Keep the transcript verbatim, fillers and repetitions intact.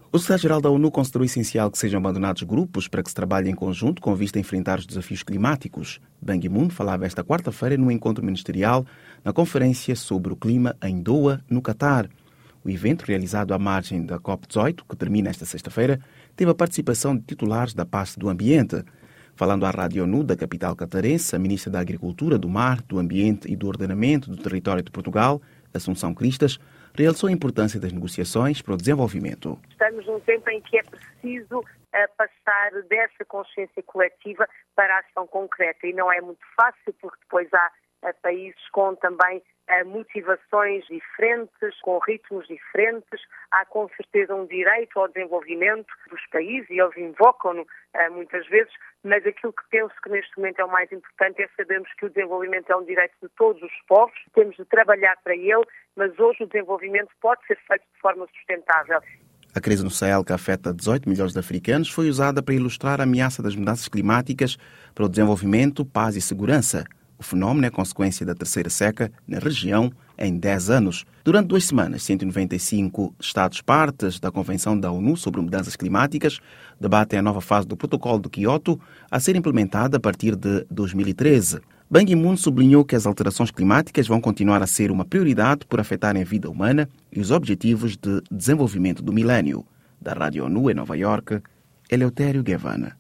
O secretário-geral da ONU considerou essencial que sejam abandonados grupos para que se trabalhe em conjunto com vista a enfrentar os desafios climáticos. Ban Ki-moon falava esta quarta-feira num encontro ministerial na Conferência sobre o Clima em Doha, no Catar. O evento, realizado à margem da COP dezoito, que termina esta sexta-feira, teve a participação de titulares da pasta do ambiente. Falando à Rádio ONU da capital catarense, a ministra da Agricultura, do Mar, do Ambiente e do Ordenamento do Território de Portugal, Assunção Cristas, realçou a importância das negociações para o desenvolvimento. Estamos num tempo em que é preciso uh, passar dessa consciência coletiva para a ação concreta e não é muito fácil porque depois há uh, países com também uh, motivações diferentes, com ritmos diferentes. Há com certeza um direito ao desenvolvimento dos países e eles invocam-no uh, muitas vezes, mas aquilo que penso que neste momento é o mais importante é sabermos que o desenvolvimento é um direito de todos os povos, temos de trabalhar para ele, mas hoje o desenvolvimento pode ser feito de forma sustentável. A crise no Sahel, que afeta dezoito milhões de africanos, foi usada para ilustrar a ameaça das mudanças climáticas para o desenvolvimento, paz e segurança. O fenómeno é consequência da terceira seca na região em dez anos. Durante duas semanas, cento e noventa e cinco Estados-partes da Convenção da ONU sobre Mudanças Climáticas debatem a nova fase do Protocolo de Quioto a ser implementada a partir de dois mil e treze. Ban Ki-moon sublinhou que as alterações climáticas vão continuar a ser uma prioridade por afetarem a vida humana e os objetivos de desenvolvimento do milénio. Da Rádio ONU em Nova Iorque, Eleutério Guevara.